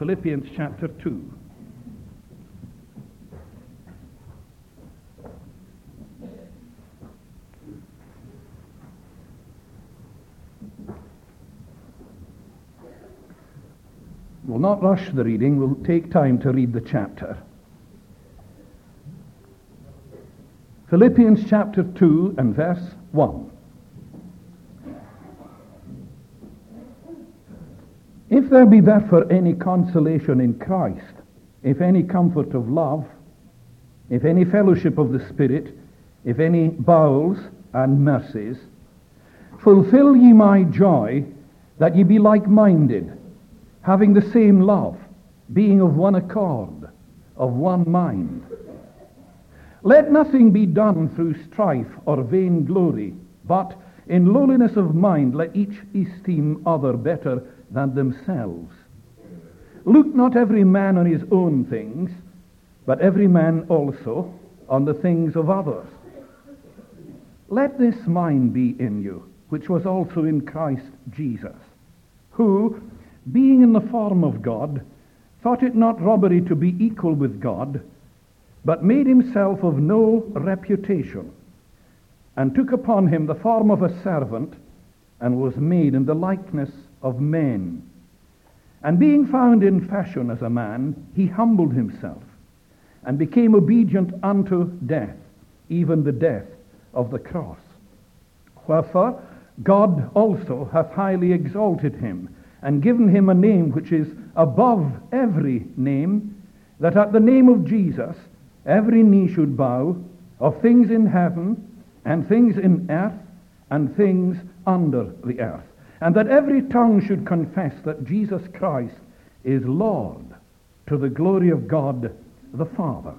Philippians chapter 2. We'll not rush the reading. We'll take time to read the chapter. Philippians chapter 2 and verse 1. If there be therefore any consolation in Christ, if any comfort of love, if any fellowship of the Spirit, if any bowels and mercies, fulfill ye my joy, that ye be like-minded, having the same love, being of one accord, of one mind. Let nothing be done through strife or vainglory, but in lowliness of mind let each esteem other better than themselves. Look not every man on his own things, but every man also on the things of others. Let this mind be in you, which was also in Christ Jesus, who, being in the form of God, thought it not robbery to be equal with God, but made himself of no reputation, and took upon him the form of a servant, and was made in the likeness of men. And being found in fashion as a man, he humbled himself, and became obedient unto death, even the death of the cross. Wherefore God also hath highly exalted him, and given him a name which is above every name, that at the name of Jesus every knee should bow, of things in heaven, and things in earth, and things under the earth, and that every tongue should confess that Jesus Christ is Lord, to the glory of God the Father.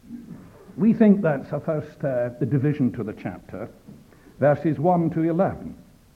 We think that's a first division to the chapter, verses 1 to 11.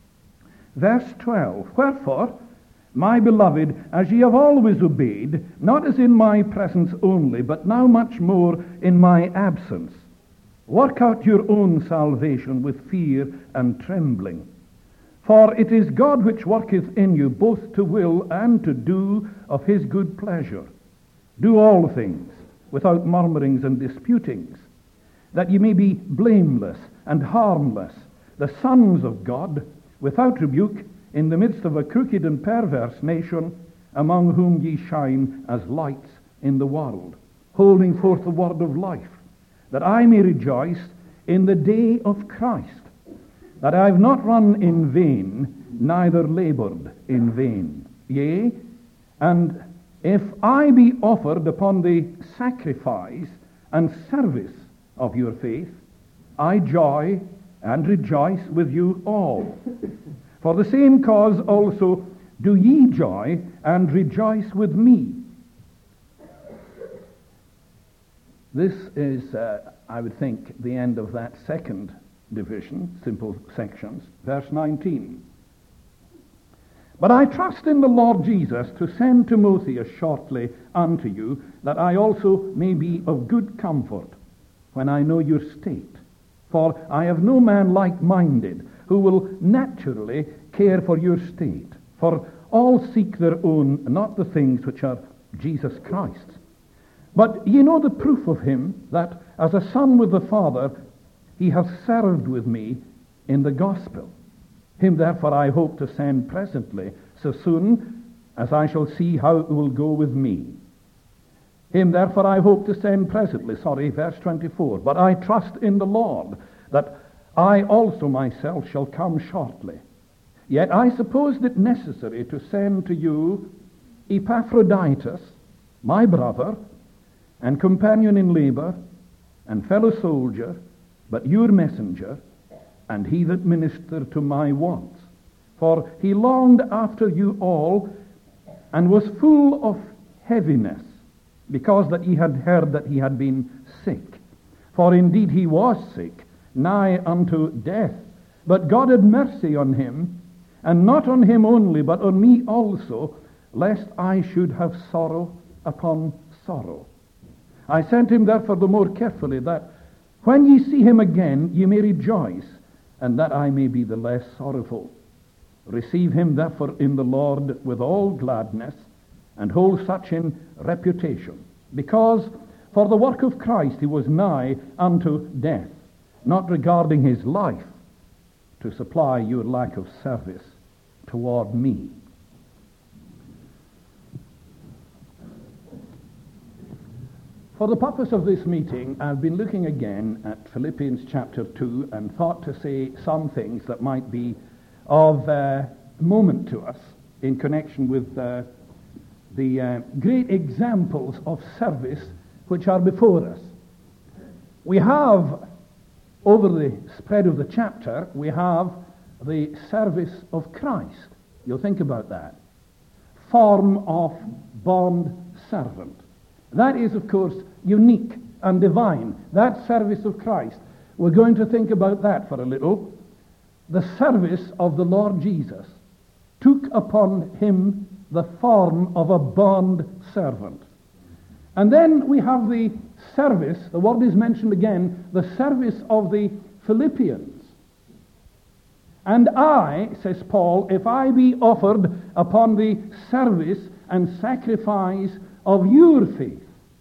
Verse 12, wherefore, my beloved, as ye have always obeyed, not as in my presence only, but now much more in my absence, work out your own salvation with fear and trembling. For it is God which worketh in you both to will and to do of his good pleasure. Do all things without murmurings and disputings, that ye may be blameless and harmless, the sons of God, without rebuke, in the midst of a crooked and perverse nation, among whom ye shine as lights in the world, holding forth the word of life, that I may rejoice in the day of Christ, that I have not run in vain, neither labored in vain. Yea, and if I be offered upon the sacrifice and service of your faith, I joy and rejoice with you all. For the same cause also do ye joy and rejoice with me. This is, I would think, the end of that second division, simple sections. Verse 19. But I trust in the Lord Jesus to send Timotheus shortly unto you, that I also may be of good comfort when I know your state. For I have no man like-minded, who will naturally care for your state. For all seek their own, not the things which are Jesus Christ's. But ye know the proof of him, that as a son with the Father, he hath served with me in the gospel. Him therefore I hope to send presently, so soon as I shall see how it will go with me. Him therefore I hope to send presently, verse 24. But I trust in the Lord, that I also myself shall come shortly. Yet I supposed it necessary to send to you Epaphroditus, my brother, and companion in labor, and fellow soldier, but your messenger, and he that ministered to my wants. For he longed after you all, and was full of heaviness, because that ye had heard that he had been sick. For indeed he was sick, nigh unto death. But God had mercy on him, and not on him only, but on me also, lest I should have sorrow upon sorrow. I sent him therefore the more carefully, that when ye see him again, ye may rejoice, and that I may be the less sorrowful. Receive him therefore in the Lord with all gladness, and hold such in reputation. Because for the work of Christ he was nigh unto death, not regarding his life, to supply your lack of service toward me. For the purpose of this meeting, I've been looking again at Philippians chapter 2 and thought to say some things that might be of moment to us in connection with the great examples of service which are before us. We have, over the spread of the chapter, we have the service of Christ. You'll think about that. Form of bond servant. That is, of course, unique and divine. That service of Christ. We're going to think about that for a little. The service of the Lord Jesus took upon him the form of a bond servant. And then we have the service, the word is mentioned again, the service of the Philippians. And I, says Paul, if I be offered upon the service and sacrifice of your faith.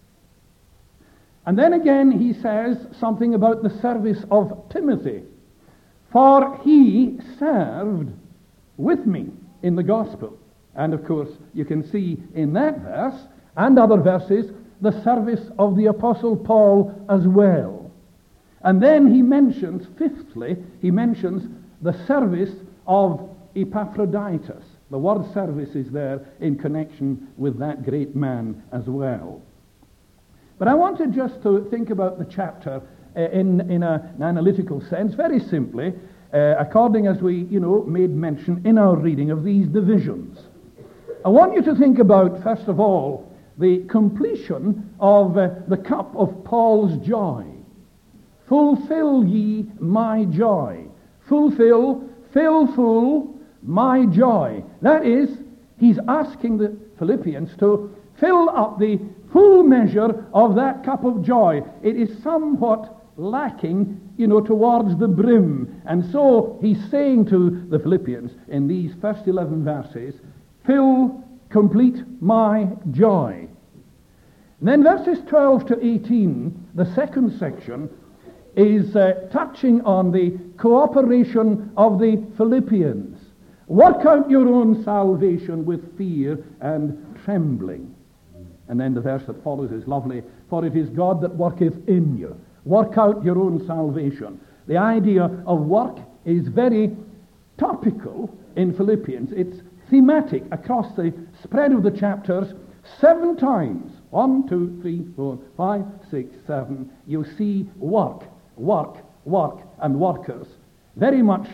And then again he says something about the service of Timothy. For he served with me in the gospel. And of course you can see in that verse and other verses the service of the Apostle Paul as well. And then he mentions, fifthly, he mentions the service of Epaphroditus. The word service is there in connection with that great man as well. But I wanted just to think about the chapter in an analytical sense, very simply, according as we, made mention in our reading of these divisions. I want you to think about, first of all, the completion of the cup of Paul's joy. Fulfill ye my joy. Fulfill, fill full my joy. That is, he's asking the Philippians to fill up the full measure of that cup of joy. It is somewhat lacking, towards the brim. And so he's saying to the Philippians in these first 11 verses, fill, complete my joy. And then verses 12 to 18, the second section, is touching on the cooperation of the Philippians. Work out your own salvation with fear and trembling. And then the verse that follows is lovely. For it is God that worketh in you. Work out your own salvation. The idea of work is very topical in Philippians. It's thematic across the spread of the chapters. 7 times. 1, 2, 3, 4, 5, 6, 7. You see work, work, work, and workers. Very much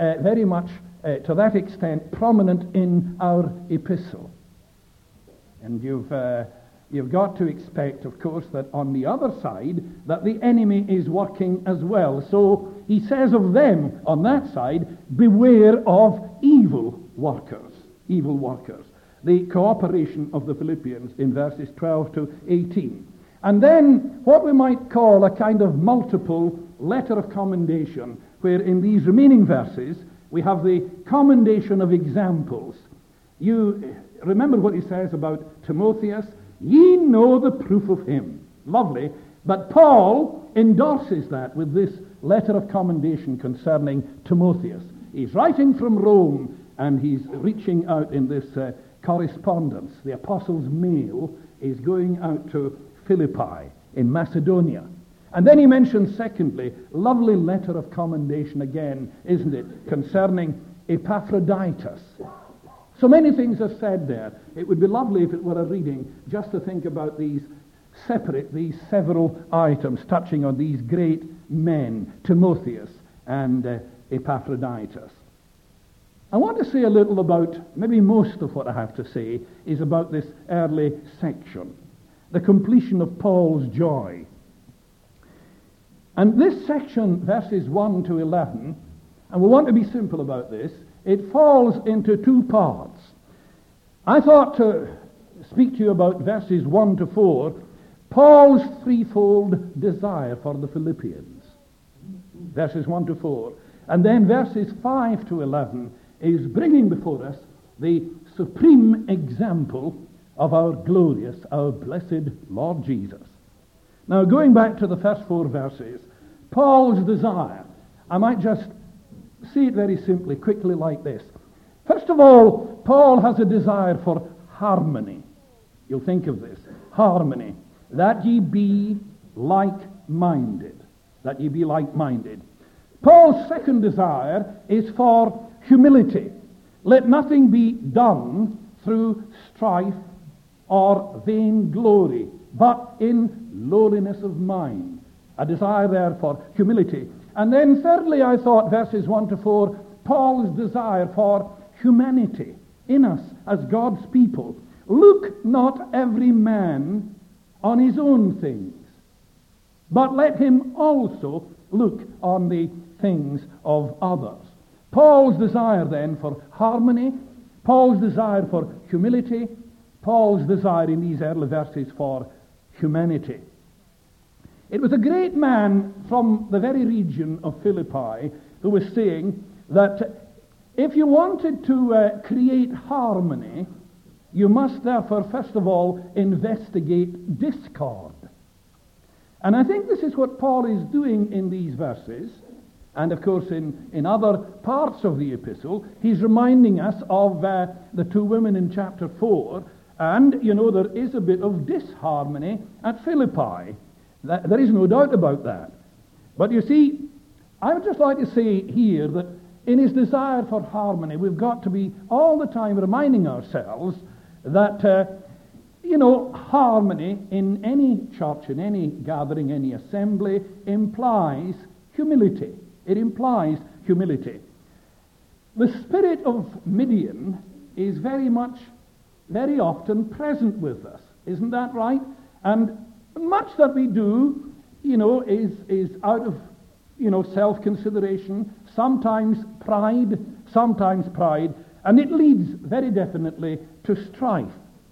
to that extent prominent in our epistle. And you've got to expect, of course, that on the other side, that the enemy is working as well. So he says of them on that side, beware of evil workers. Evil workers. The cooperation of the Philippians in verses 12 to 18. And then what we might call a kind of multiple letter of commendation, where in these remaining verses we have the commendation of examples. You remember what he says about Timotheus? Ye know the proof of him. Lovely. But Paul endorses that with this letter of commendation concerning Timotheus. He's writing from Rome and he's reaching out in this correspondence. The apostles' mail is going out to Philippi in Macedonia. And then he mentions, secondly, lovely letter of commendation again, isn't it, concerning Epaphroditus. So many things are said there. It would be lovely if it were a reading just to think about these several items touching on these great men, Timotheus and Epaphroditus. I want to say a little about, maybe most of what I have to say is about this early section, the completion of Paul's joy. And this section, verses 1 to 11, and we want to be simple about this, it falls into 2 parts. I thought to speak to you about verses 1 to 4, Paul's threefold desire for the Philippians. Verses 1 to 4. And then verses 5 to 11 is bringing before us the supreme example of our glorious, our blessed Lord Jesus. Now, going back to the first 4 verses, Paul's desire, I might just say it very simply, quickly like this. First of all, Paul has a desire for harmony. You'll think of this. Harmony. That ye be like-minded. That ye be like-minded. Paul's second desire is for humility. Let nothing be done through strife or vainglory, but in lowliness of mind. A desire there for humility. And then thirdly, I thought, verses 1 to 4, Paul's desire for humanity in us as God's people. Look not every man on his own things, but let him also look on the things of others. Paul's desire then for harmony, Paul's desire for humility, Paul's desire in these early verses for humanity. It was a great man from the very region of Philippi who was saying that if you wanted to create harmony, you must therefore first of all investigate discord. And I think this is what Paul is doing in these verses. And of course in other parts of the epistle, he's reminding us of the 2 women in chapter 4. And, you know, there is a bit of disharmony at Philippi. There is no doubt about that. But you see, I would just like to say here that in his desire for harmony, we've got to be all the time reminding ourselves that, harmony in any church, in any gathering, any assembly, implies humility. It implies humility. The spirit of Midian is very often present with us. Isn't that right? And much that we do, is out of, self-consideration, sometimes pride, and it leads very definitely to strife.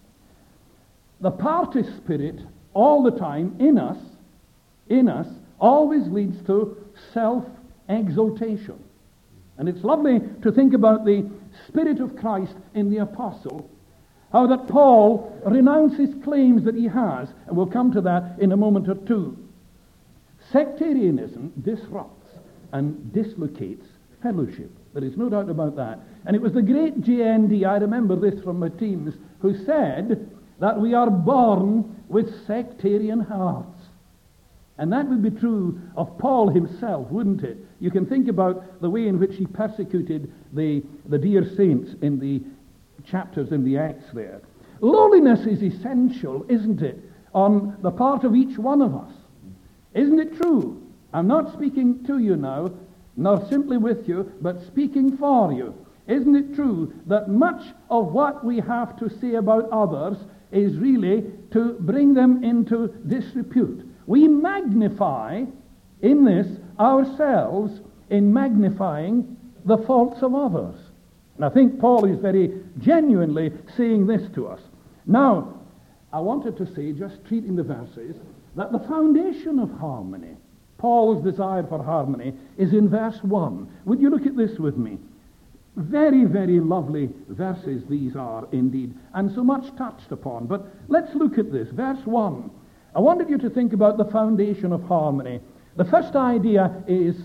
The party spirit all the time in us, always leads to self-exaltation. And it's lovely to think about the Spirit of Christ in the apostle, how that Paul renounces claims that he has, and we'll come to that in a moment or two. Sectarianism disrupts and dislocates fellowship. There is no doubt about that. And it was the great J.N.D., I remember this from my teens, who said that we are born with sectarian hearts. And that would be true of Paul himself, wouldn't it? You can think about the way in which he persecuted the dear saints in the chapters in the Acts there. Lowliness is essential, isn't it, on the part of each one of us? Isn't it true? I'm not speaking to you now, nor simply with you, but speaking for you. Isn't it true that much of what we have to say about others is really to bring them into disrepute? We magnify in this ourselves in magnifying the faults of others. And I think Paul is very genuinely saying this to us. Now, I wanted to say, just treating the verses, that the foundation of harmony, Paul's desire for harmony, is in verse 1. Would you look at this with me? Very, very lovely verses these are indeed, and so much touched upon. But let's look at this. Verse 1. I wanted you to think about the foundation of harmony. The first idea is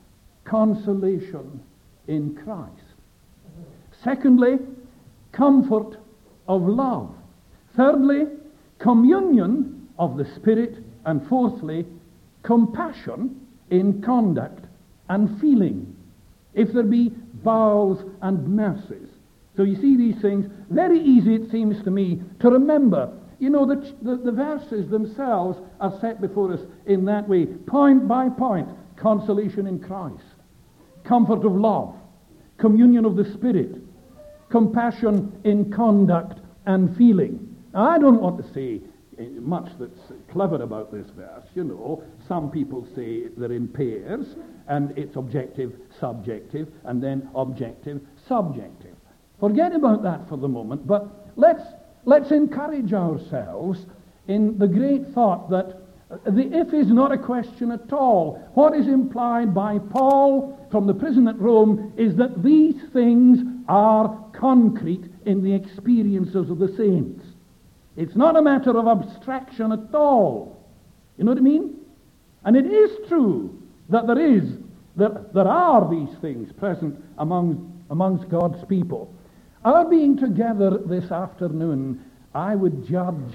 consolation in Christ. Secondly, comfort of love. Thirdly, communion of the Spirit. And fourthly, compassion in conduct and feeling, if there be bowels and mercies. So you see these things, very easy it seems to me to remember. You know, the verses themselves are set before us in that way, point by point. Consolation in Christ, comfort of love, communion of the Spirit, compassion in conduct and feeling. Now, I don't want to say much that's clever about this verse. You know, some people say they're in pairs, and it's objective, subjective, and then objective, subjective. Forget about that for the moment, but let's encourage ourselves in the great thought that the if is not a question at all. What is implied by Paul from the prison at Rome is that these things are concrete in the experiences of the saints. It's not a matter of abstraction at all. You know what I mean? And it is true that there are these things present amongst God's people. Our being together this afternoon, I would judge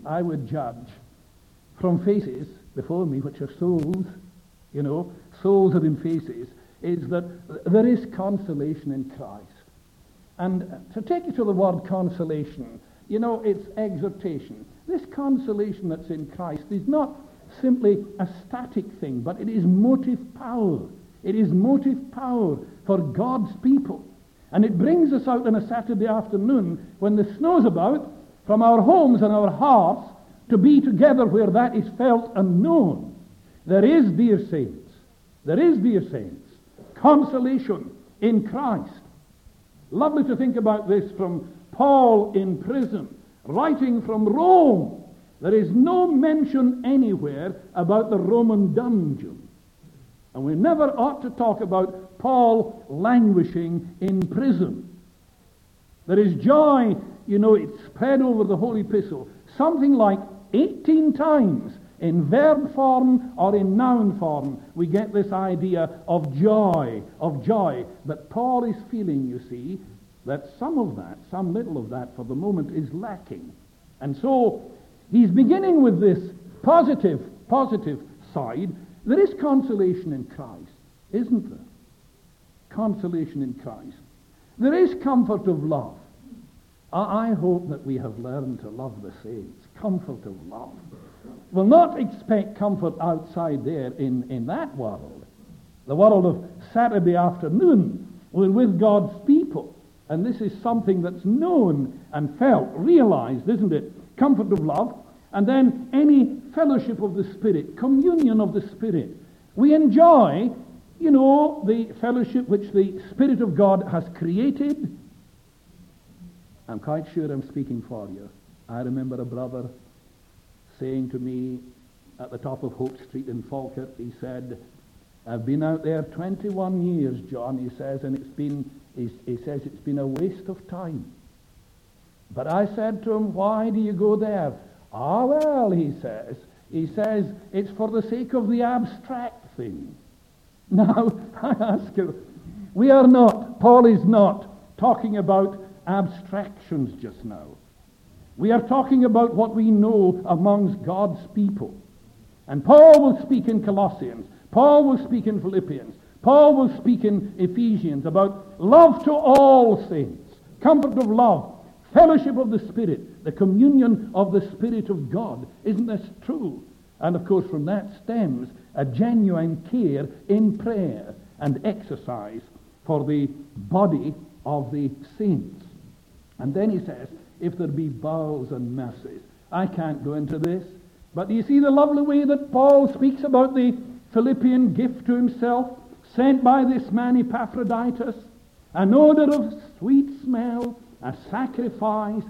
from faces before me, which are souls, souls are in faces, is that there is consolation in Christ. And to take you to the word consolation, it's exhortation. This consolation that's in Christ is not simply a static thing, but it is motive power. It is motive power for God's people. And it brings us out on a Saturday afternoon when the snow's about, from our homes and our hearts, to be together where that is felt and known. There is, dear saints, consolation in Christ. Lovely to think about this from Paul in prison, writing from Rome. There is no mention anywhere about the Roman dungeon. And we never ought to talk about Paul languishing in prison. There is joy, it's spread over the whole epistle. Something like 18 times in verb form or in noun form, we get this idea of joy. But Paul is feeling, you see, that some little of that for the moment is lacking. And so he's beginning with this positive side. There is consolation in Christ, isn't there? Consolation in Christ. There is comfort of love. I hope that we have learned to love the saints. Comfort of love. We'll not expect comfort outside there in that world. The world of Saturday afternoon. We're with God's people. And this is something that's known and felt, realized, isn't it? Comfort of love. And then any fellowship of the Spirit, communion of the Spirit. We enjoy, the fellowship which the Spirit of God has created. I'm quite sure I'm speaking for you. I remember a brother saying to me at the top of Hope Street in Falkirk, he said, I've been out there 21 years, John, he says, and he says it's been a waste of time. But I said to him, why do you go there? Well, he says, it's for the sake of the abstract thing. Now, I ask you, Paul is not talking about abstractions just now. We are talking about what we know amongst God's people. And Paul will speak in Colossians. Paul will speak in Philippians. Paul will speak in Ephesians about love to all saints, comfort of love, fellowship of the Spirit, the communion of the Spirit of God. Isn't this true? And of course from that stems a genuine care in prayer and exercise for the body of the saints. And then he says, if there be bowels and mercies. I can't go into this, but do you see the lovely way that Paul speaks about the Philippian gift to himself, sent by this man Epaphroditus, an odor of sweet smell, a sacrifice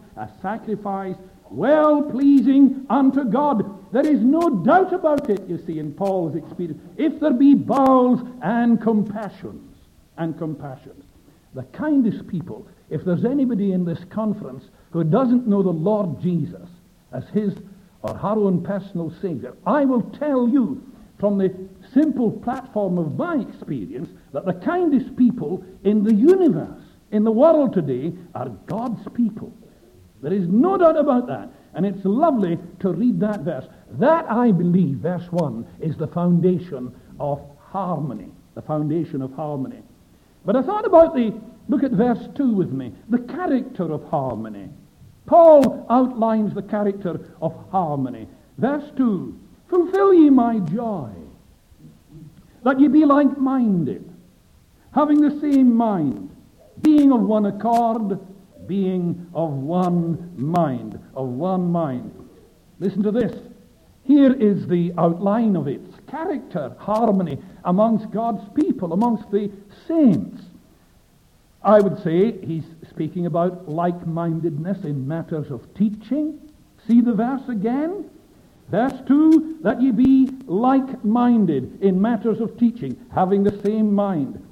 well-pleasing unto God. There is no doubt about it, you see, in Paul's experience. If there be bowels and compassions. The kindest people, if there's anybody in this conference who doesn't know the Lord Jesus as his or her own personal Savior, I will tell you from the simple platform of my experience that the kindest people in the universe, in the world today, are God's people. There is no doubt about that. And it's lovely to read that verse. That, I believe, verse 1, is the foundation of harmony. The foundation of harmony. But I thought about look at verse 2 with me, the character of harmony. Paul outlines the character of harmony. Verse 2, fulfill ye my joy, that ye be like-minded, having the same mind, being of one accord, being of one mind, Listen to this. Here is the outline of its character, harmony amongst God's people, amongst the saints. I would say he's speaking about like-mindedness in matters of teaching. See the verse again? Verse 2, that ye be like-minded in matters of teaching, having the same mind.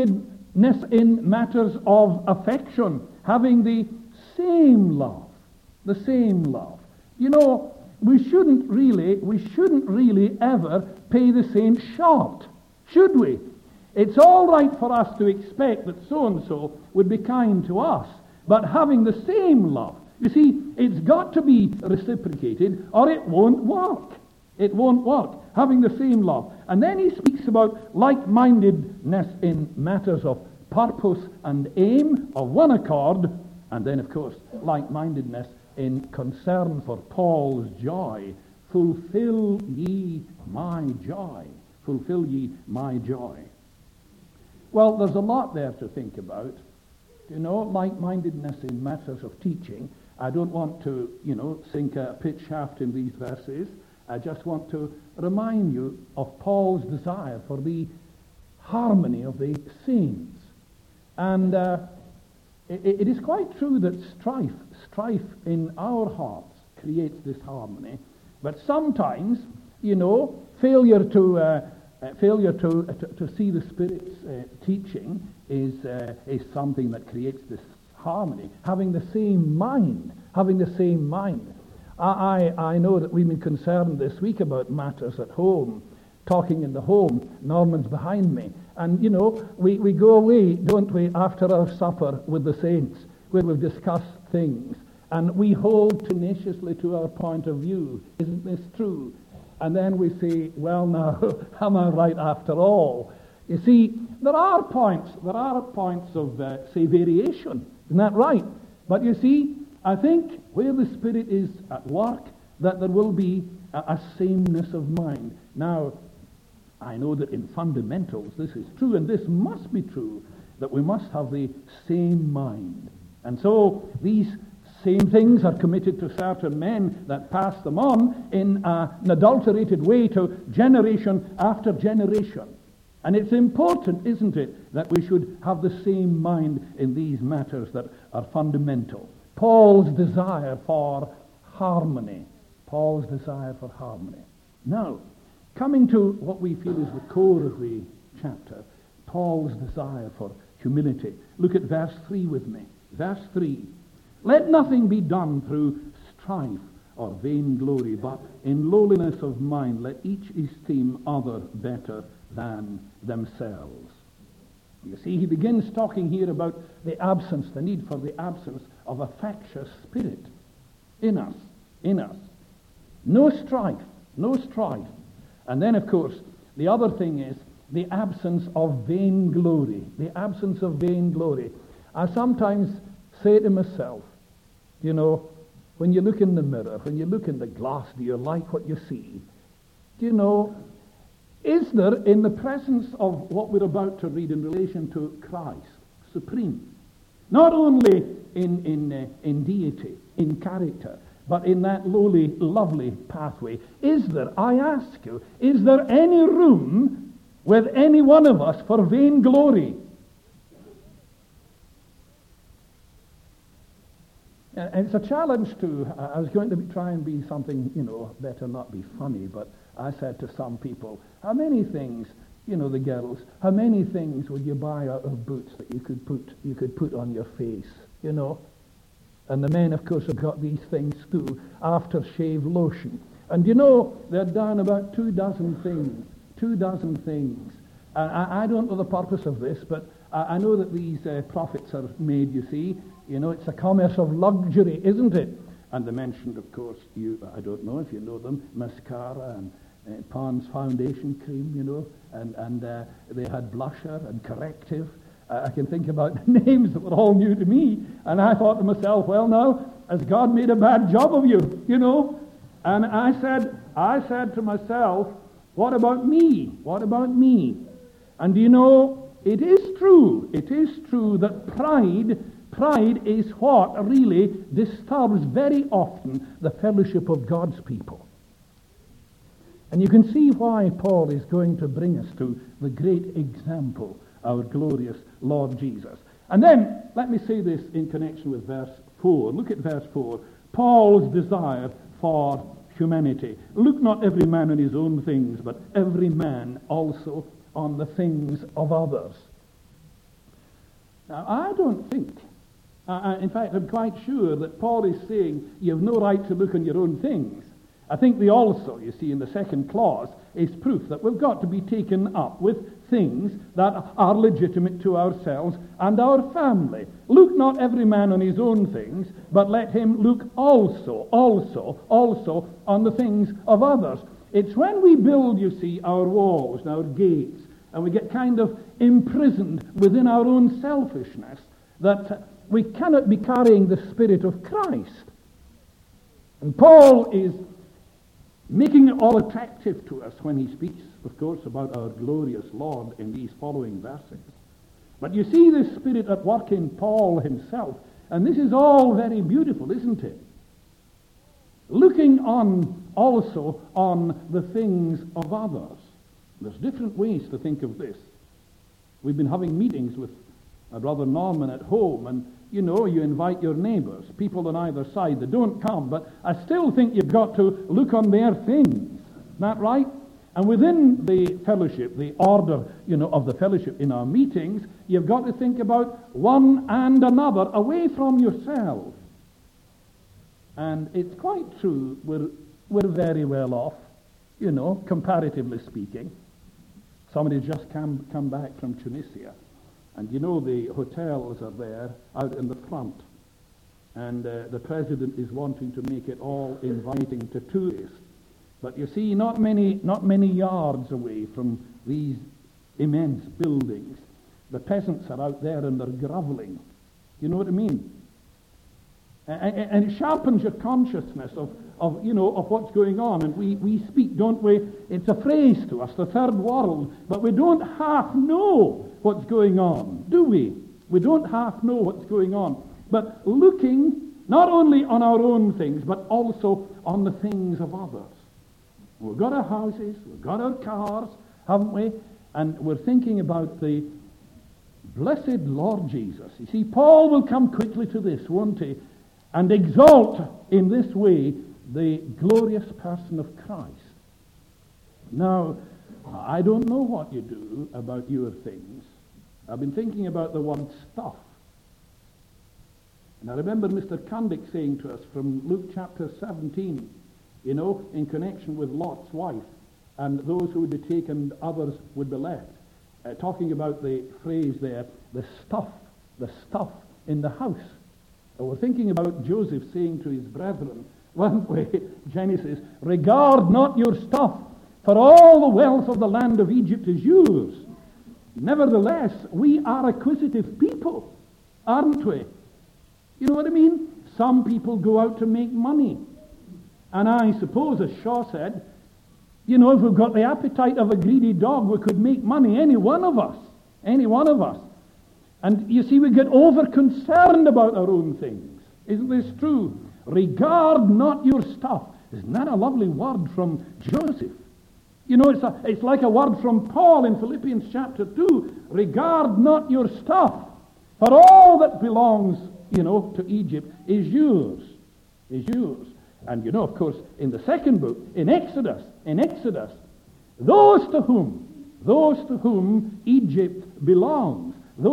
Like-mindedness in matters of affection, having the same love. The same love. You know, we shouldn't really ever pay the saints short, should we? It's all right for us to expect that so-and-so would be kind to us, but having the same love. You see, it's got to be reciprocated or it won't work. It won't work. Having the same love. And then he speaks about like-mindedness in matters of purpose and aim, of one accord, and then, of course, like-mindedness in concern for Paul's joy. Fulfill ye my joy. Fulfill ye my joy. Well, there's a lot there to think about. You know, like-mindedness in matters of teaching. I don't want to, sink a pitch shaft in these verses. I just want to remind you of Paul's desire for the harmony of the saints. And it is quite true that strife in our hearts creates this harmony. But sometimes, failure to see the Spirit's teaching is something that creates this harmony. Having the same mind. I know that we've been concerned this week about matters at home, talking in the home. Norman's behind me. And, we go away, don't we, after our supper with the saints, where we've discussed things. And we hold tenaciously to our point of view. Isn't this true? And then we say, well, now, am I right after all? You see, there are points of, say, variation. Isn't that right? But you see, I think where the Spirit is at work, that there will be a sameness of mind. Now, I know that in fundamentals this is true, and this must be true, that we must have the same mind. And so these same things are committed to certain men that pass them on in an adulterated way to generation after generation. And it's important, isn't it, that we should have the same mind in these matters that are fundamental. Paul's desire for harmony. Now, coming to what we feel is the core of the chapter, Paul's desire for humility. Look at verse 3 with me. Verse 3. Let nothing be done through strife or vainglory, but in lowliness of mind let each esteem other better than themselves. You see, he begins talking here about the need for the absence of a factious spirit in us. No strife. And then, of course, the other thing is the absence of vainglory. I sometimes say to myself, when you look in the mirror, when you look in the glass, do you like what you see? Is there, in the presence of what we're about to read in relation to Christ, supreme, not only in deity, in character, but in that lowly, lovely pathway, is there, I ask you, is there any room with any one of us for vainglory? And it's a challenge I was going to try and be something, better not be funny, but I said to some people, how many things, the girls, how many things would you buy out of boots that you could put on your face, And the men, of course, have got these things too, aftershave lotion. And they're down about 24 things. I don't know the purpose of this, but I know that these profits are made, you see. It's a commerce of luxury, isn't it? And they mentioned, of course, I don't know if you know them, mascara and Pond's foundation cream, and they had blusher and corrective. I can think about names that were all new to me, and I thought to myself, well, now, has God made a bad job of you, And I said to myself, what about me? And it is true that pride is what really disturbs very often the fellowship of God's people. And you can see why Paul is going to bring us to the great example, our glorious Lord Jesus. And then, let me say this in connection with verse 4. Look at verse 4. Paul's desire for humanity. Look not every man on his own things, but every man also on the things of others. Now, I don't think In fact, I'm quite sure that Paul is saying you have no right to look on your own things. I think the also, you see, in the second clause, is proof that we've got to be taken up with things that are legitimate to ourselves and our family. Look not every man on his own things, but let him look also on the things of others. It's when we build, you see, our walls and our gates, and we get kind of imprisoned within our own selfishness, that we cannot be carrying the Spirit of Christ. And Paul is making it all attractive to us when he speaks, of course, about our glorious Lord in these following verses. But you see the Spirit at work in Paul himself, and this is all very beautiful, isn't it? Looking on also on the things of others. There's different ways to think of this. We've been having meetings with my brother Norman at home, and you know, you invite your neighbours, people on either side. They don't come, but I still think you've got to look on their things. Isn't that right? And within the fellowship, the order, of the fellowship in our meetings, you've got to think about one and another away from yourself. And it's quite true, we're very well off, comparatively speaking. Somebody's just come back from Tunisia. And the hotels are there out in the front. And the president is wanting to make it all inviting to tourists. But you see, not many yards away from these immense buildings, the peasants are out there and they're groveling. You know what I mean? And it sharpens your consciousness of what's going on. And we speak, don't we? It's a phrase to us, the third world, but we don't half know what's going on, do we? We don't half know what's going on. But looking not only on our own things, but also on the things of others. We've got our houses, we've got our cars, haven't we? And we're thinking about the blessed Lord Jesus. You see, Paul will come quickly to this, won't he? And exalt in this way the glorious person of Christ. Now, I don't know what you do about your things. I've been thinking about the word stuff. And I remember Mr. Kundick saying to us from Luke chapter 17, in connection with Lot's wife, and those who would be taken, others would be left. Talking about the phrase there, the stuff in the house. We're thinking about Joseph saying to his brethren, weren't we? Genesis, regard not your stuff, for all the wealth of the land of Egypt is yours. Nevertheless, we are acquisitive people, aren't we? You know what I mean? Some people go out to make money. And I suppose, as Shaw said, if we've got the appetite of a greedy dog, we could make money, any one of us. And you see, we get over-concerned about our own things. Isn't this true? Regard not your stuff. Isn't that a lovely word from Joseph? It's like a word from Paul in Philippians chapter 2. Regard not your stuff, for all that belongs, to Egypt is yours. And of course, in the second book, in Exodus, those to whom Egypt belongs,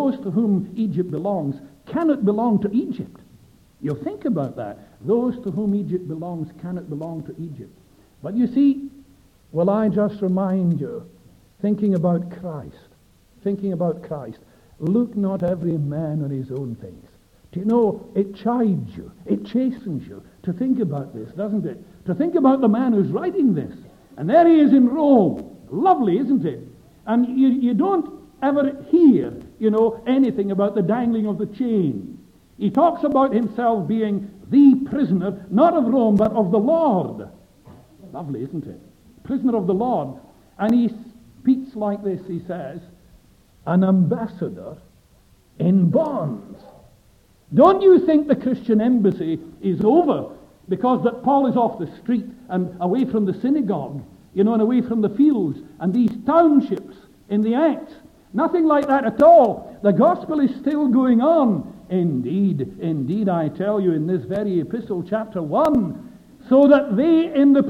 cannot belong to Egypt. You think about that. Those to whom Egypt belongs cannot belong to Egypt. But you see, will I just remind you, thinking about Christ, look not every man on his own things. Do you know, it chides you, it chastens you to think about this, doesn't it? To think about the man who's writing this. And there he is in Rome. Lovely, isn't it? And you don't ever hear, anything about the dangling of the chain. He talks about himself being the prisoner, not of Rome, but of the Lord. Lovely, isn't it? Prisoner of the Lord. And he speaks like this, he says, an ambassador in bonds. Don't you think the Christian embassy is over because that Paul is off the street and away from the synagogue, and away from the fields and these townships in the Acts? Nothing like that at all. The gospel is still going on. Indeed, I tell you, in this very epistle, chapter 1, so that they in the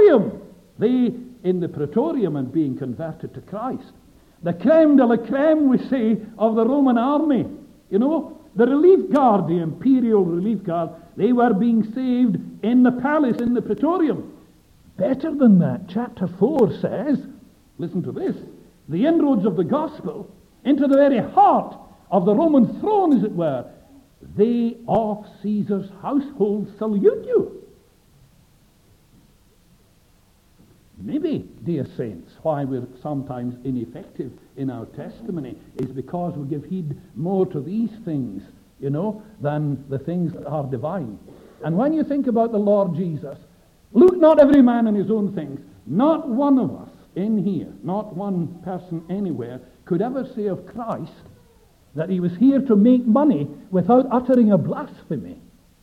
praetorium and being converted to Christ, the creme de la creme, we say, of the Roman army, The relief guard, the imperial relief guard, they were being saved in the palace, in the praetorium. Better than that, chapter 4 says, listen to this, the inroads of the gospel into the very heart of the Roman throne, as it were. They of Caesar's household salute you. Maybe, dear saints, why we're sometimes ineffective in our testimony is because we give heed more to these things, than the things that are divine. And when you think about the Lord Jesus, look not every man in his own things. Not one of us in here, not one person anywhere, could ever say of Christ that he was here to make money without uttering a blasphemy.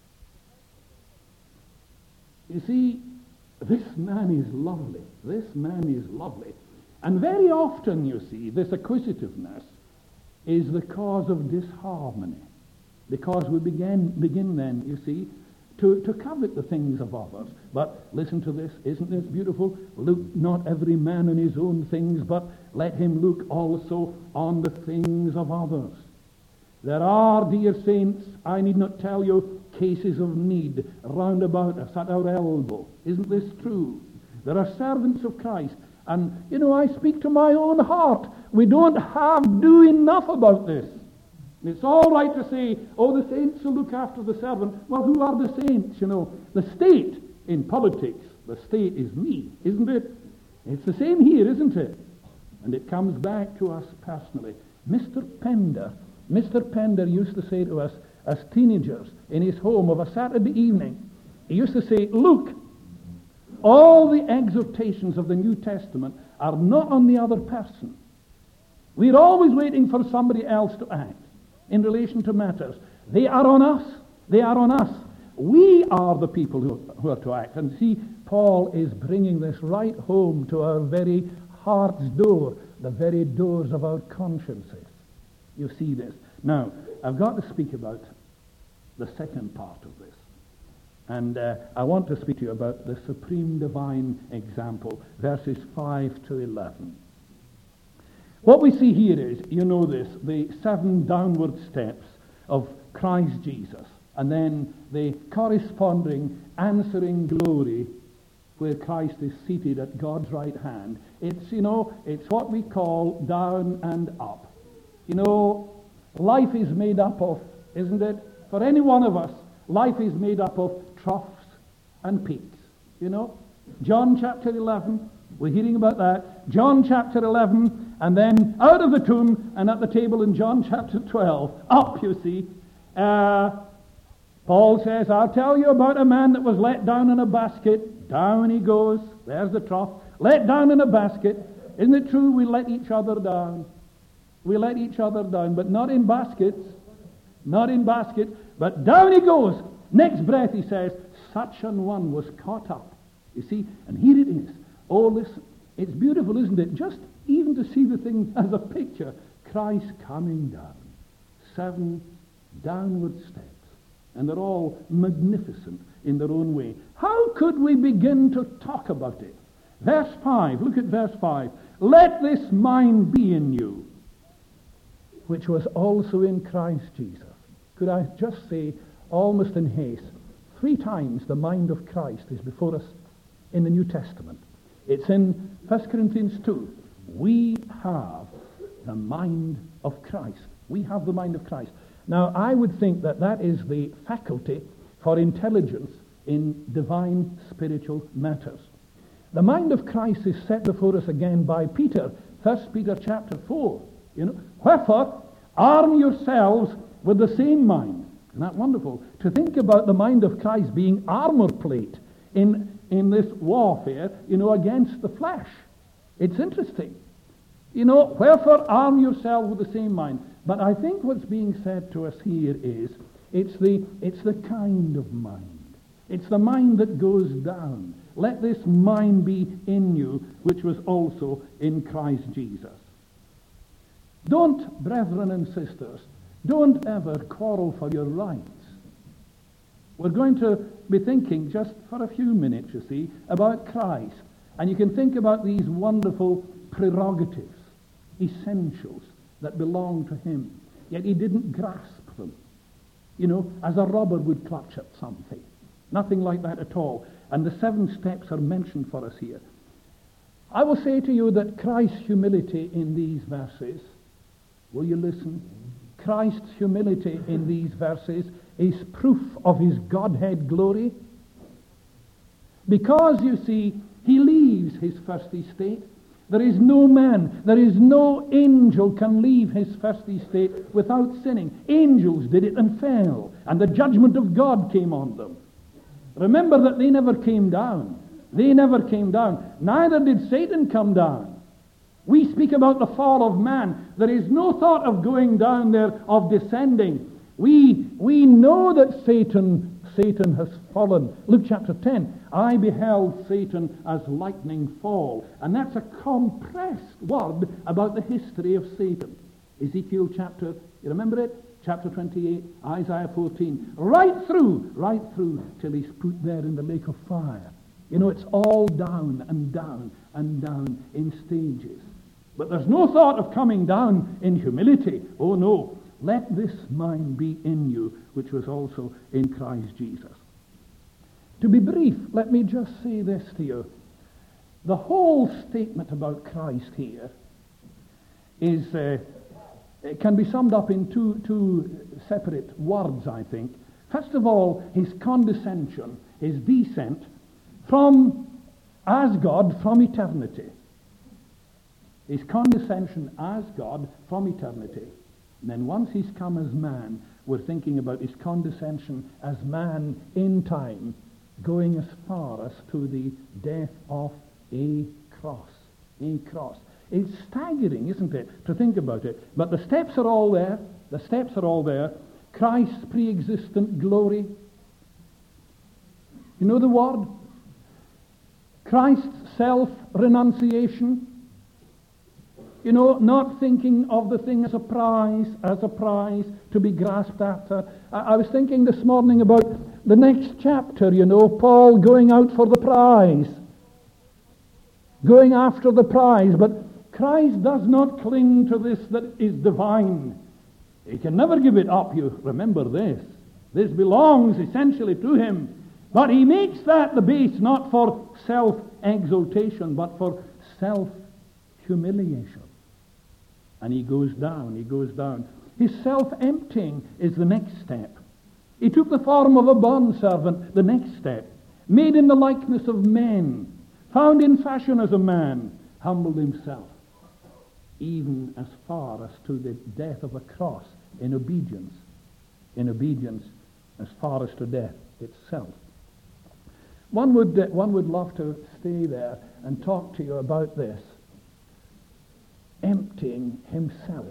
You see, this man is lovely. This man is lovely. And very often, you see, this acquisitiveness is the cause of disharmony. Because we begin then, you see, to covet the things of others. But listen to this, isn't this beautiful? Look not every man on his own things, but let him look also on the things of others. There are, dear saints, I need not tell you, cases of need round about us at our elbow. Isn't this true? There are servants of Christ. And, I speak to my own heart. We don't do enough about this. It's all right to say, the saints will look after the servant. Well, who are the saints, The state in politics, the state is me, isn't it? It's the same here, isn't it? And it comes back to us personally. Mr. Pender used to say to us as teenagers in his home of a Saturday evening, he used to say, look, all the exhortations of the New Testament are not on the other person. We're always waiting for somebody else to act in relation to matters. They are on us. They are on us. We are the people who are to act. And see, Paul is bringing this right home to our very heart's door, the very doors of our consciences. You see this. Now, I've got to speak about the second part of this. And I want to speak to you about the supreme divine example, verses 5 to 11. What we see here is, the 7 downward steps of Christ Jesus, and then the corresponding answering glory where Christ is seated at God's right hand. It's what we call down and up. Life is made up of, isn't it? For any one of us, life is made up of troughs and peaks. John chapter 11, we're hearing about that. John chapter 11, and then out of the tomb and at the table in John chapter 12. Up, you see. Paul says, I'll tell you about a man that was let down in a basket. Down he goes. There's the trough. Let down in a basket. Isn't it true we let each other down? We let each other down, but not in baskets. Not in baskets. But down he goes. Next breath he says, such an one was caught up. You see, and here it is. Oh, listen. It's beautiful, isn't it? Just even to see the thing as a picture. Christ coming down. 7 downward steps. And they're all magnificent in their own way. How could we begin to talk about it? Verse 5. Look at verse 5. Let this mind be in you, which was also in Christ Jesus. Could I just say, almost in haste, 3 times the mind of Christ is before us in the New Testament. It's in 1 Corinthians 2. We have the mind of Christ. We have the mind of Christ. Now, I would think that is the faculty for intelligence in divine spiritual matters. The mind of Christ is set before us again by Peter, 1 Peter chapter 4. Wherefore, arm yourselves with the same mind. Isn't that wonderful? To think about the mind of Christ being armor plate in this warfare, against the flesh. It's interesting. Wherefore arm yourself with the same mind. But I think what's being said to us here is, it's the kind of mind. It's the mind that goes down. Let this mind be in you, which was also in Christ Jesus. Don't, brethren and sisters, don't ever quarrel for your rights. We're going to be thinking just for a few minutes, you see, about Christ. And you can think about these wonderful prerogatives, essentials that belong to him. Yet he didn't grasp them. as a robber would clutch at something. Nothing like that at all. And the 7 steps are mentioned for us here. I will say to you that Christ's humility in these verses, will you listen? Christ's humility in these verses is proof of his Godhead glory. Because, you see, he leaves his first estate. There is no man, there is no angel can leave his first estate without sinning. Angels did it and fell, and the judgment of God came on them. Remember that they never came down. They never came down. Neither did Satan come down. We speak about the fall of man. There is no thought of going down there, of descending. We know that Satan has fallen. Luke chapter 10, I beheld Satan as lightning fall. And that's a compressed word about the history of Satan. Ezekiel chapter, you remember it? Chapter 28, Isaiah 14. Right through till he's put there in the lake of fire. It's all down and down and down in stages. But there's no thought of coming down in humility. Oh no. Let this mind be in you, which was also in Christ Jesus. To be brief, let me just say this to you. The whole statement about Christ here is it can be summed up in two separate words, I think. First of all, his condescension, his descent as God from eternity. His condescension as God from eternity. And then once he's come as man, we're thinking about his condescension as man in time, going as far as to the death of a cross. A cross. It's staggering, isn't it, to think about it? But the steps are all there. The steps are all there. Christ's pre-existent glory. You know the word? Christ's self-renunciation. Not thinking of the thing as a prize to be grasped after. I was thinking this morning about the next chapter, Paul going out for the prize. Going after the prize. But Christ does not cling to this that is divine. He can never give it up, you remember this. This belongs essentially to him. But he makes that the base not for self-exaltation, but for self-humiliation. And he goes down. His self-emptying is the next step. He took the form of a bondservant, the next step. Made in the likeness of men, found in fashion as a man, humbled himself, even as far as to the death of a cross, in obedience as far as to death itself. One would love to stay there and talk to you about this. Emptying himself.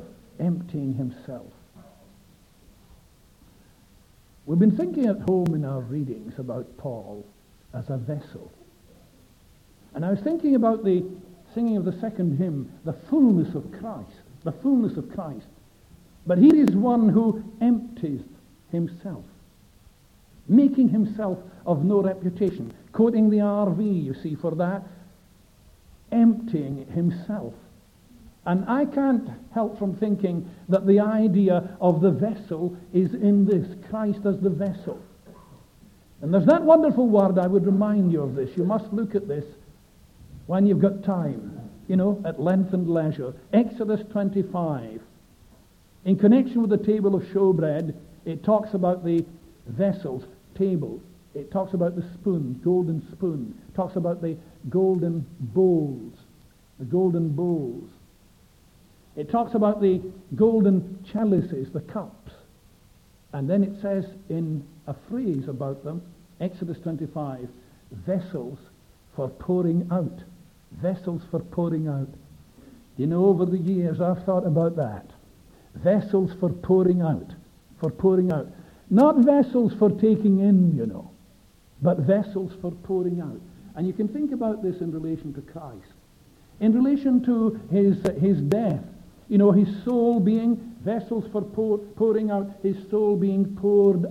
We've been thinking at home in our readings about Paul as a vessel. And I was thinking about the singing of the second hymn, the fullness of Christ. But here is one who empties himself, making himself of no reputation. Quoting the RV, you see, for that, emptying himself. And I can't help from thinking that the idea of the vessel is in this, Christ as the vessel. And there's that wonderful word, I would remind you of this. You must look at this when you've got time, at length and leisure. Exodus 25. In connection with the table of showbread, it talks about the vessels, table. It talks about the spoon, golden spoon. It talks about the golden bowls. It talks about the golden chalices, the cups. And then it says in a phrase about them, Exodus 25, vessels for pouring out. Vessels for pouring out. Over the years I've thought about that. Vessels for pouring out. For pouring out. Not vessels for taking in, but vessels for pouring out. And you can think about this in relation to Christ. In relation to his death. His soul being vessels for pouring out, his soul being poured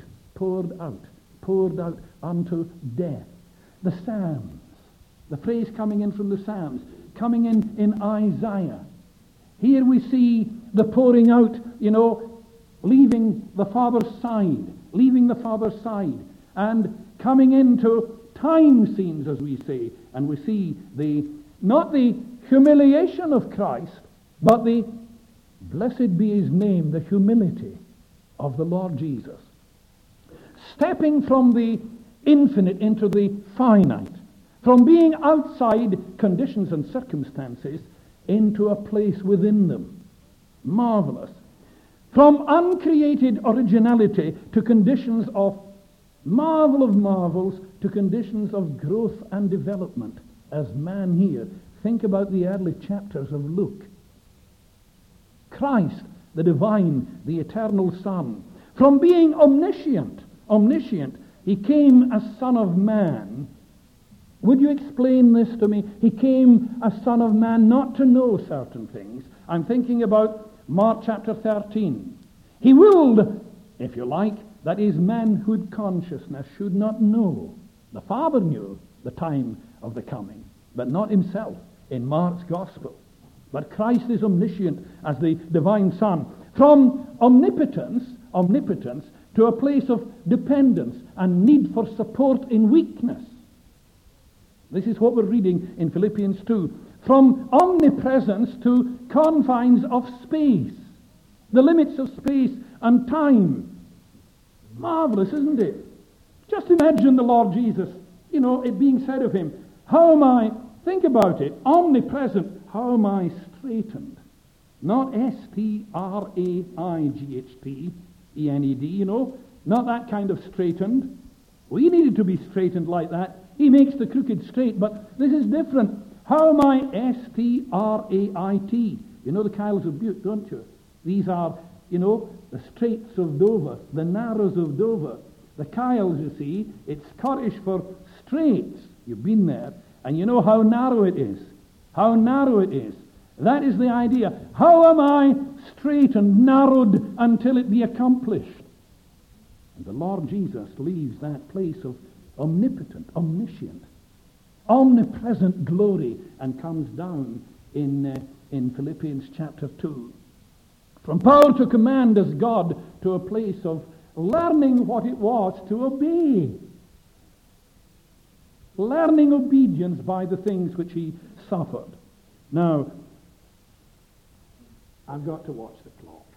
out unto death. The Psalms, the phrase coming in from the Psalms, coming in Isaiah. Here we see the pouring out, leaving the Father's side, and coming into time scenes, as we say, and we see not the humiliation of Christ, but the, blessed be his name, the humility of the Lord Jesus. Stepping from the infinite into the finite, from being outside conditions and circumstances into a place within them. Marvelous. From uncreated originality to conditions of marvel of marvels, to conditions of growth and development as man here. Think about the early chapters of Luke. Christ, the divine, the eternal Son. From being omniscient, he came as Son of Man. Would you explain this to me? He came as Son of Man not to know certain things. I'm thinking about Mark chapter 13. He willed, if you like, that his manhood consciousness should not know. The Father knew the time of the coming, but not himself in Mark's Gospel. But Christ is omniscient as the divine Son. From omnipotence to a place of dependence and need for support in weakness. This is what we're reading in Philippians 2. From omnipresence to confines of space. The limits of space and time. Marvelous, isn't it? Just imagine the Lord Jesus, it being said of him, think about it, omnipresent, how am I straightened? Not S-T-R-A-I-G-H-T-E-N-E-D, not that kind of straightened. We needed to be straightened like that. He makes the crooked straight, but this is different. How am I S-T-R-A-I-T? You know the Kyles of Butte, don't you? These are, the Straits of Dover, the Narrows of Dover. The Kyles, you see, it's Scottish for straits. You've been there, and you know how narrow it is. How narrow it is. That is the idea. How am I straightened, narrowed, until it be accomplished? And the Lord Jesus leaves that place of omnipotent, omniscient, omnipresent glory and comes down in Philippians chapter 2. From power to command as God to a place of learning what it was to obey. Learning obedience by the things which he suffered. Now, I've got to watch the clock.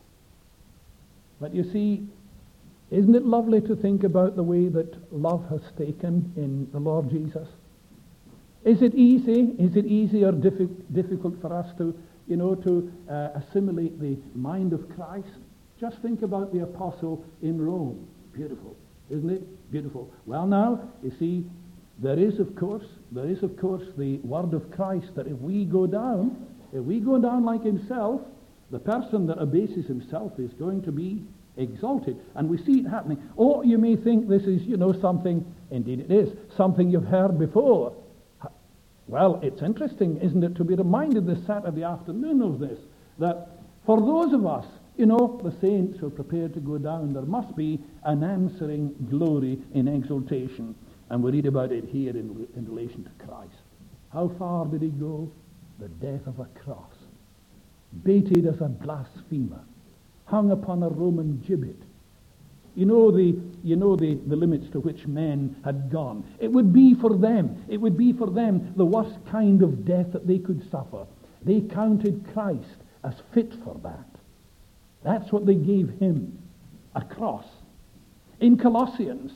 But you see, isn't it lovely to think about the way that love has taken in the Lord Jesus? Is it easy? Is it easy or difficult for us to assimilate the mind of Christ? Just think about the apostle in Rome. Beautiful, isn't it? Beautiful. Well, now, you see, there is of course the word of Christ that if we go down like himself, the person that abases himself is going to be exalted. And we see it happening. Or you may think this is, something, indeed it is, something you've heard before. Well, it's interesting, isn't it, to be reminded this Saturday afternoon of this, that for those of us, the saints who are prepared to go down, there must be an answering glory in exaltation. And we read about it here in relation to Christ. How far did he go? The death of a cross. Baited as a blasphemer. Hung upon a Roman gibbet. You know the limits to which men had gone. It would be for them the worst kind of death that they could suffer. They counted Christ as fit for that. That's what they gave him, a cross. In Colossians,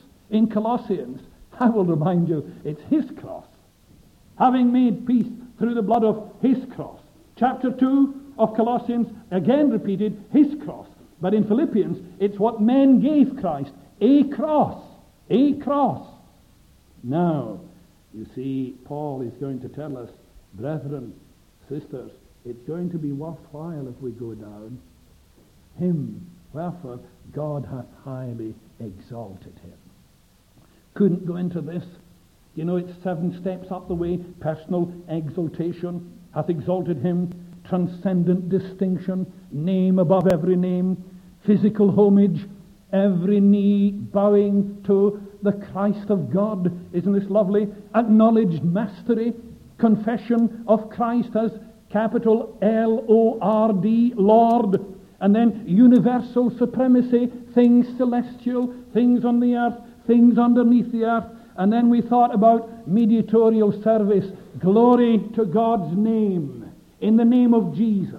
I will remind you, it's his cross. Having made peace through the blood of his cross. Chapter 2 of Colossians, again repeated, his cross. But in Philippians, it's what men gave Christ. A cross. A cross. Now, you see, Paul is going to tell us, brethren, sisters, it's going to be worthwhile if we go down. Him, wherefore God hath highly exalted him. Couldn't go into this. It's 7 steps up the way. Personal exaltation hath exalted him. Transcendent distinction. Name above every name. Physical homage. Every knee bowing to the Christ of God. Isn't this lovely? Acknowledged mastery. Confession of Christ as capital L-O-R-D, Lord. And then universal supremacy, things celestial, things on the earth, things underneath the earth. And then we thought about mediatorial service, glory to God's name, in the name of Jesus.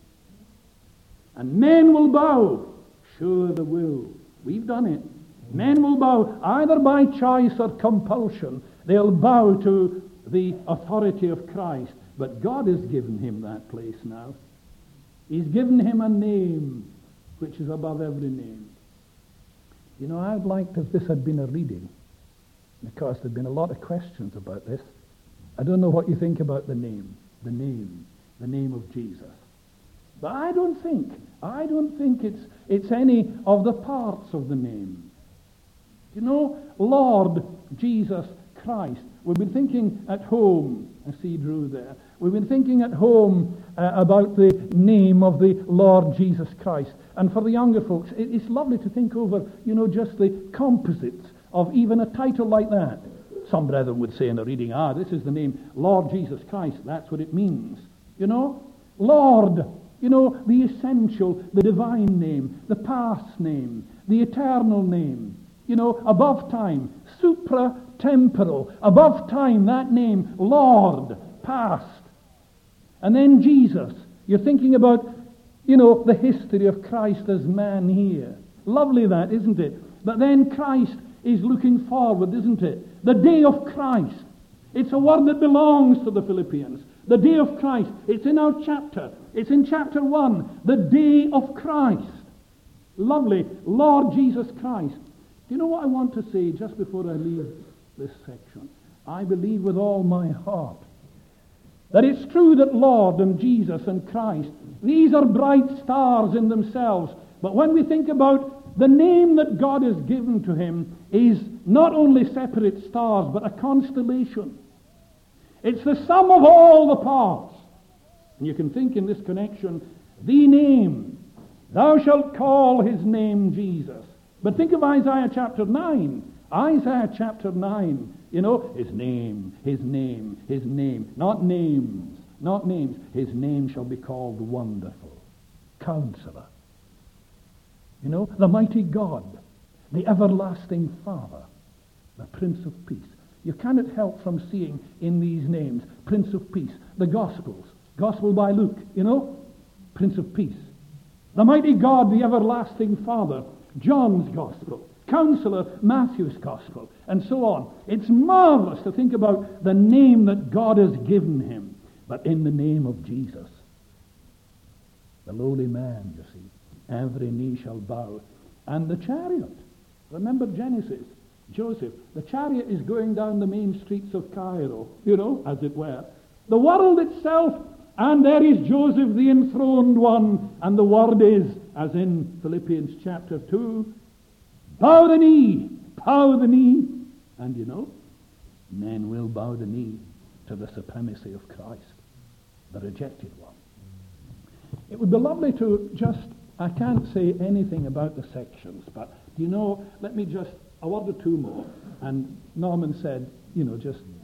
And men will bow, sure they will. We've done it. Men will bow, either by choice or compulsion. They'll bow to the authority of Christ. But God has given him that place now. He's given him a name which is above every name. You know, I'd like if this had been a reading, because there have been a lot of questions about this. I don't know what you think about the name of Jesus. But I don't think it's any of the parts of the name. You know, Lord Jesus Christ. We've been thinking at home, I see Drew there. We've been thinking at home about the name of the Lord Jesus Christ. And for the younger folks, it's lovely to think over, you know, just the composites of even a title like that. Some brethren would say in a reading, this is the name, Lord Jesus Christ. That's what it means. You know, Lord, you know, the essential, the divine name, the past name, the eternal name, you know, above time, supra-temporal, above time, that name, Lord, past. And then Jesus, you're thinking about, you know, the history of Christ as man here. Lovely that, isn't it? But then Christ is looking forward, isn't it? The day of Christ. It's a word that belongs to the Philippians. The day of Christ. It's in our chapter. It's in chapter 1. The day of Christ. Lovely. Lord Jesus Christ. Do you know what I want to say just before I leave this section? I believe with all my heart that it's true that Lord and Jesus and Christ, these are bright stars in themselves. But when we think about the name that God has given to him is not only separate stars, but a constellation. It's the sum of all the parts. And you can think in this connection, the name. Thou shalt call his name Jesus. But think of Isaiah chapter 9. Isaiah chapter 9. You know, his name, his name, his name. Not names, not names. His name shall be called Wonderful, Counselor. You know, the mighty God, the everlasting Father, the Prince of Peace. You cannot help from seeing in these names, Prince of Peace, the Gospels, Gospel by Luke, you know, Prince of Peace. The mighty God, the everlasting Father, John's Gospel, Counselor, Matthew's Gospel, and so on. It's marvelous to think about the name that God has given him, but in the name of Jesus. The lowly man, you see, every knee shall bow. And the chariot, remember Genesis, Joseph, the chariot is going down the main streets of Cairo, you know, as it were. The world itself, and there is Joseph, the enthroned one, and the word is, as in Philippians chapter 2, bow the knee, and you know, men will bow the knee to the supremacy of Christ, the rejected one. It would be lovely to just, I can't say anything about the sections, but, you know, let me just, a word or two more. And Norman said, you know, just